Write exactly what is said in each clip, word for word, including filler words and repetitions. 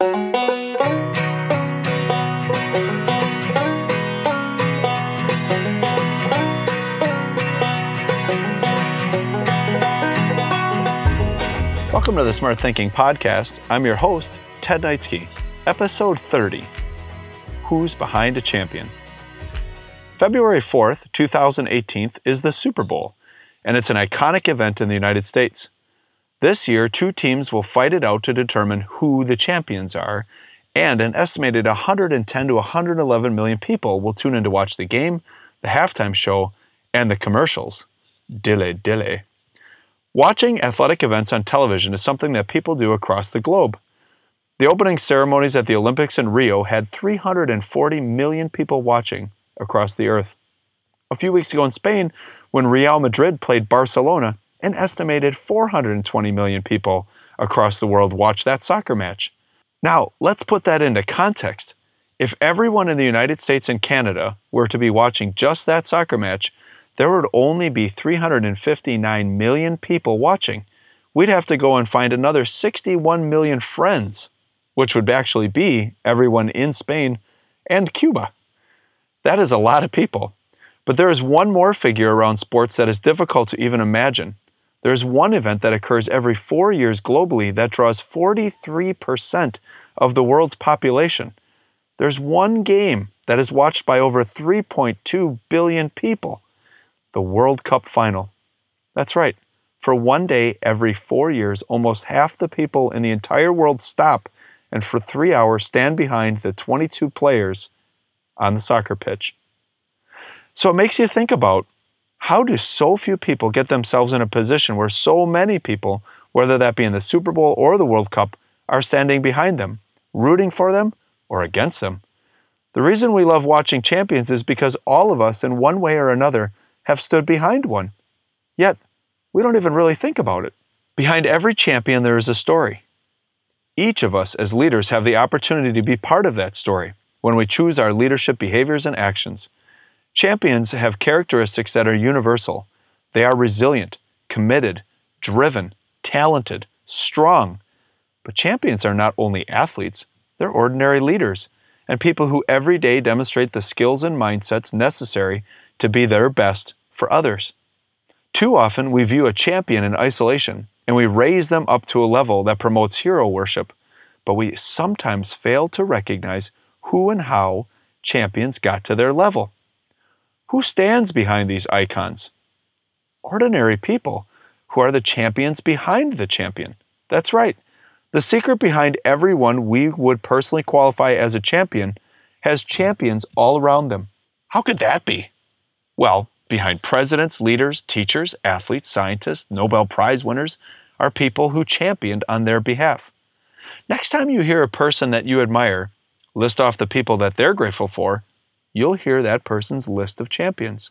Welcome to the Smart Thinking Podcast. I'm your host, Ted Knightsky. Episode thirty, Who's Behind a Champion? February fourth, twenty eighteen is the Super Bowl, and it's an iconic event in the United States. This year, two teams will fight it out to determine who the champions are, and an estimated one hundred ten to one hundred eleven million people will tune in to watch the game, the halftime show, and the commercials. Dille dille. Watching athletic events on television is something that people do across the globe. The opening ceremonies at the Olympics in Rio had three hundred forty million people watching across the earth. A few weeks ago in Spain, when Real Madrid played Barcelona, an estimated four hundred twenty million people across the world watched that soccer match. Now, let's put that into context. If everyone in the United States and Canada were to be watching just that soccer match, there would only be three hundred fifty-nine million people watching. We'd have to go and find another sixty-one million friends, which would actually be everyone in Spain and Cuba. That is a lot of people. But there is one more figure around sports that is difficult to even imagine. There is one event that occurs every four years globally that draws forty-three percent of the world's population. There's one game that is watched by over three point two billion people. The World Cup Final. That's right. For one day every four years, almost half the people in the entire world stop and for three hours stand behind the twenty-two players on the soccer pitch. So it makes you think about, how do so few people get themselves in a position where so many people, whether that be in the Super Bowl or the World Cup, are standing behind them, rooting for them or against them? The reason we love watching champions is because all of us, in one way or another, have stood behind one. Yet, we don't even really think about it. Behind every champion there is a story. Each of us as leaders have the opportunity to be part of that story when we choose our leadership behaviors and actions. Champions have characteristics that are universal. They are resilient, committed, driven, talented, strong. But champions are not only athletes, they're ordinary leaders and people who every day demonstrate the skills and mindsets necessary to be their best for others. Too often we view a champion in isolation and we raise them up to a level that promotes hero worship, but we sometimes fail to recognize who and how champions got to their level. Who stands behind these icons? Ordinary people who are the champions behind the champion. That's right. The secret behind everyone we would personally qualify as a champion has champions all around them. How could that be? Well, behind presidents, leaders, teachers, athletes, scientists, Nobel Prize winners are people who championed on their behalf. Next time you hear a person that you admire list off the people that they're grateful for, you'll hear that person's list of champions.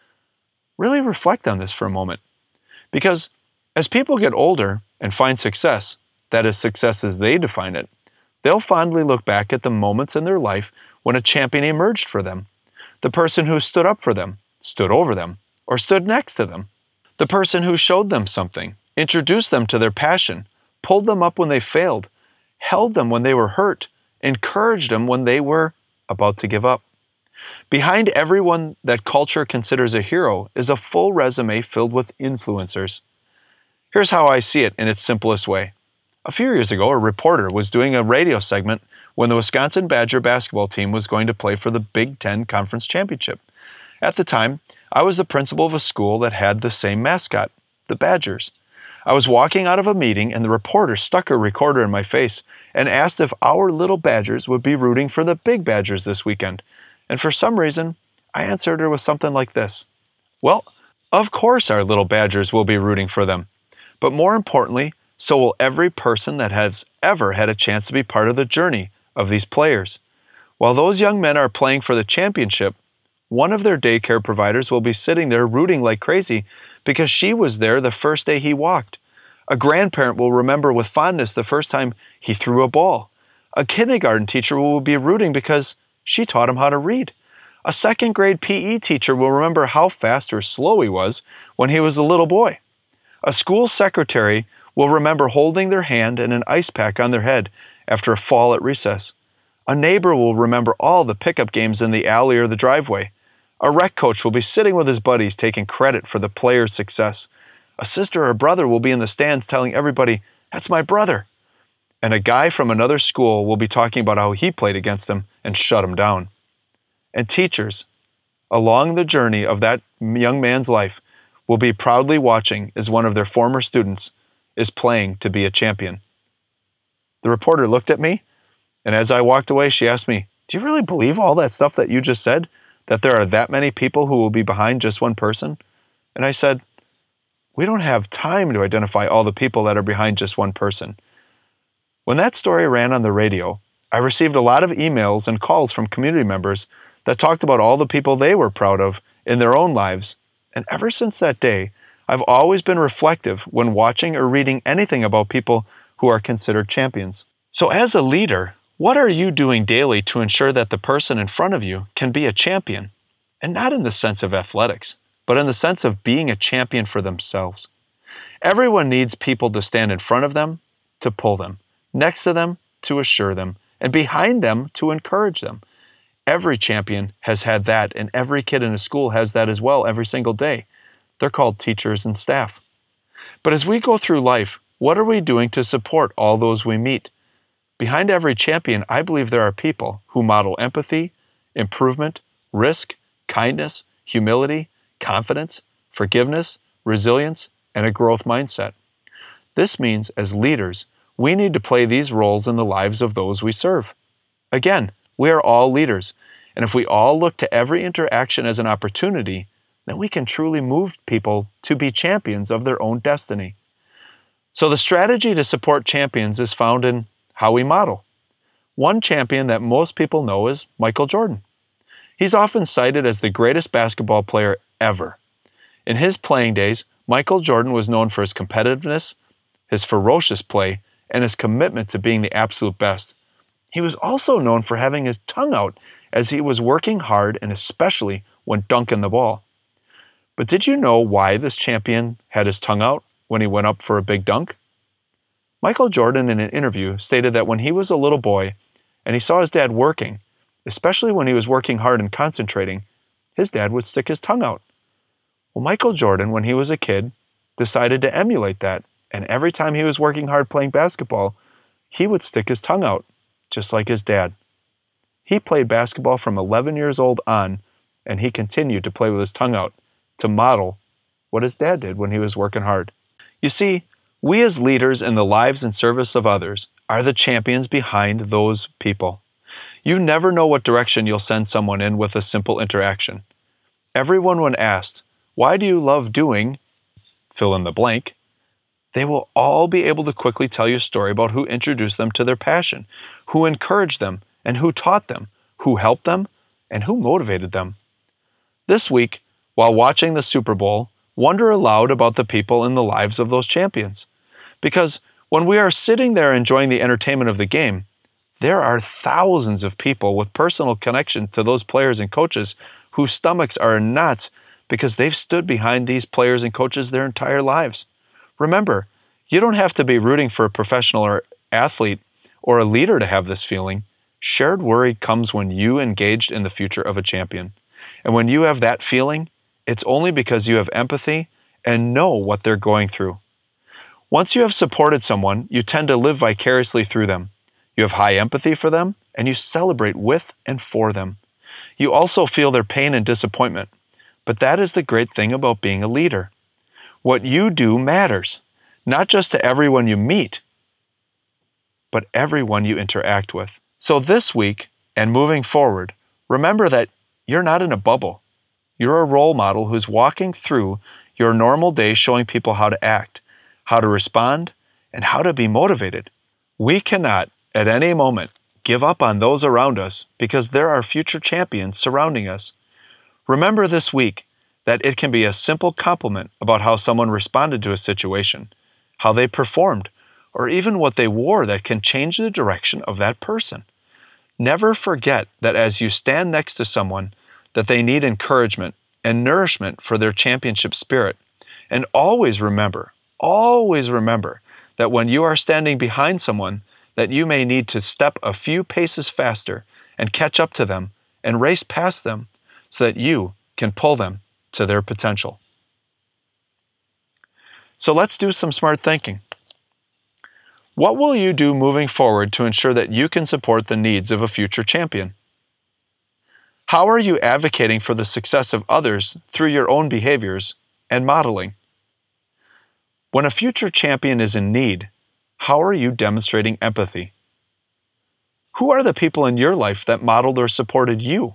Really reflect on this for a moment. Because as people get older and find success, that is, success as they define it, they'll fondly look back at the moments in their life when a champion emerged for them. The person who stood up for them, stood over them, or stood next to them. The person who showed them something, introduced them to their passion, pulled them up when they failed, held them when they were hurt, encouraged them when they were about to give up. Behind everyone that culture considers a hero is a full resume filled with influencers. Here's how I see it in its simplest way. A few years ago, a reporter was doing a radio segment when the Wisconsin Badger basketball team was going to play for the Big Ten Conference Championship. At the time, I was the principal of a school that had the same mascot, the Badgers. I was walking out of a meeting and the reporter stuck her recorder in my face and asked if our little Badgers would be rooting for the Big Badgers this weekend. And for some reason, I answered her with something like this. Well, of course our little Badgers will be rooting for them. But more importantly, so will every person that has ever had a chance to be part of the journey of these players. While those young men are playing for the championship, one of their daycare providers will be sitting there rooting like crazy because she was there the first day he walked. A grandparent will remember with fondness the first time he threw a ball. A kindergarten teacher will be rooting because she taught him how to read. A second grade P E teacher will remember how fast or slow he was when he was a little boy. A school secretary will remember holding their hand and an ice pack on their head after a fall at recess. A neighbor will remember all the pickup games in the alley or the driveway. A rec coach will be sitting with his buddies taking credit for the player's success. A sister or brother will be in the stands telling everybody, "That's my brother." And a guy from another school will be talking about how he played against him and shut him down. And teachers, along the journey of that young man's life, will be proudly watching as one of their former students is playing to be a champion. The reporter looked at me, and as I walked away, she asked me, "Do you really believe all that stuff that you just said? That there are that many people who will be behind just one person?" And I said, "We don't have time to identify all the people that are behind just one person." When that story ran on the radio, I received a lot of emails and calls from community members that talked about all the people they were proud of in their own lives. And ever since that day, I've always been reflective when watching or reading anything about people who are considered champions. So as a leader, what are you doing daily to ensure that the person in front of you can be a champion? And not in the sense of athletics, but in the sense of being a champion for themselves. Everyone needs people to stand in front of them, to pull them, next to them, to assure them, and behind them, to encourage them. Every champion has had that, and every kid in a school has that as well every single day. They're called teachers and staff. But as we go through life, what are we doing to support all those we meet? Behind every champion, I believe there are people who model empathy, improvement, risk, kindness, humility, confidence, forgiveness, resilience, and a growth mindset. This means, as leaders, we need to play these roles in the lives of those we serve. Again, we are all leaders, and if we all look to every interaction as an opportunity, then we can truly move people to be champions of their own destiny. So the strategy to support champions is found in how we model. One champion that most people know is Michael Jordan. He's often cited as the greatest basketball player ever. In his playing days, Michael Jordan was known for his competitiveness, his ferocious play, and his commitment to being the absolute best. He was also known for having his tongue out as he was working hard and especially when dunking the ball. But did you know why this champion had his tongue out when he went up for a big dunk? Michael Jordan, in an interview, stated that when he was a little boy and he saw his dad working, especially when he was working hard and concentrating, his dad would stick his tongue out. Well, Michael Jordan, when he was a kid, decided to emulate that, and every time he was working hard playing basketball, he would stick his tongue out, just like his dad. He played basketball from eleven years old on, and he continued to play with his tongue out to model what his dad did when he was working hard. You see, we as leaders in the lives and service of others are the champions behind those people. You never know what direction you'll send someone in with a simple interaction. Everyone, when asked, "Why do you love doing," fill in the blank, they will all be able to quickly tell you a story about who introduced them to their passion, who encouraged them, and who taught them, who helped them, and who motivated them. This week, while watching the Super Bowl, wonder aloud about the people in the lives of those champions. Because when we are sitting there enjoying the entertainment of the game, there are thousands of people with personal connection to those players and coaches whose stomachs are in knots because they've stood behind these players and coaches their entire lives. Remember, you don't have to be rooting for a professional or athlete or a leader to have this feeling. Shared worry comes when you engaged in the future of a champion. And when you have that feeling, it's only because you have empathy and know what they're going through. Once you have supported someone, you tend to live vicariously through them. You have high empathy for them, and you celebrate with and for them. You also feel their pain and disappointment. But that is the great thing about being a leader. What you do matters, not just to everyone you meet, but everyone you interact with. So this week, and moving forward, remember that you're not in a bubble. You're a role model who's walking through your normal day showing people how to act, how to respond, and how to be motivated. We cannot, at any moment, give up on those around us because there are future champions surrounding us. Remember this week that it can be a simple compliment about how someone responded to a situation, how they performed, or even what they wore that can change the direction of that person. Never forget that as you stand next to someone, that they need encouragement and nourishment for their championship spirit. And always remember, always remember that when you are standing behind someone, that you may need to step a few paces faster and catch up to them and race past them so that you can pull them to their potential. So let's do some smart thinking. What will you do moving forward to ensure that you can support the needs of a future champion? How are you advocating for the success of others through your own behaviors and modeling? When a future champion is in need, how are you demonstrating empathy? Who are the people in your life that modeled or supported you?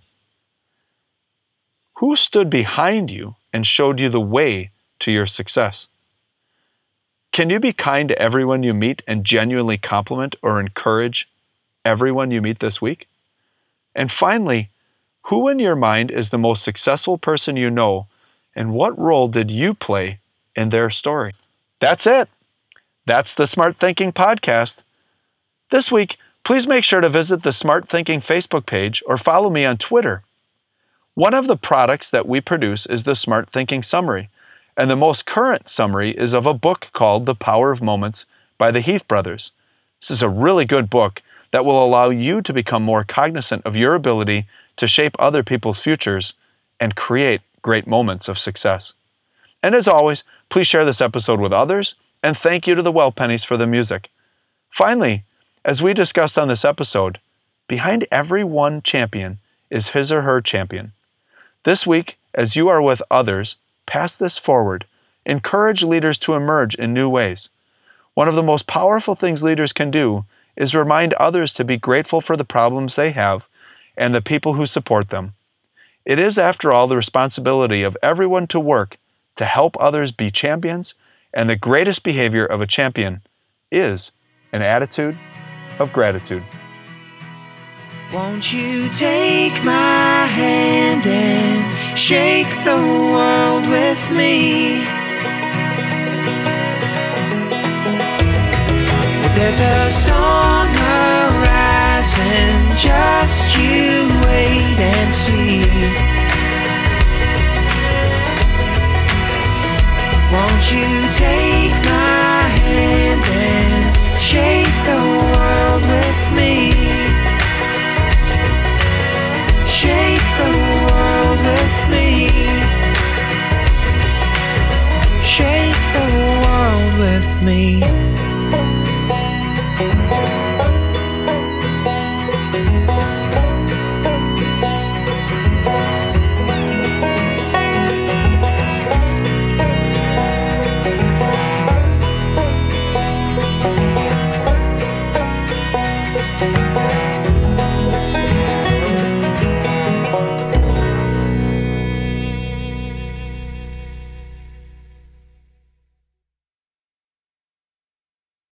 Who stood behind you and showed you the way to your success? Can you be kind to everyone you meet and genuinely compliment or encourage everyone you meet this week? And finally, who in your mind is the most successful person you know, and what role did you play in their story? That's it. That's the Smart Thinking Podcast. This week, please make sure to visit the Smart Thinking Facebook page or follow me on Twitter. One of the products that we produce is the Smart Thinking Summary, and the most current summary is of a book called The Power of Moments by the Heath Brothers. This is a really good book that will allow you to become more cognizant of your ability to shape other people's futures and create great moments of success. And as always, please share this episode with others, and thank you to the Well Pennies for the music. Finally, as we discussed on this episode, behind every one champion is his or her champion. This week, as you are with others, pass this forward. Encourage leaders to emerge in new ways. One of the most powerful things leaders can do is remind others to be grateful for the problems they have and the people who support them. It is, after all, the responsibility of everyone to work to help others be champions, and the greatest behavior of a champion is an attitude of gratitude. Won't you take my hand and shake the world with me? There's a song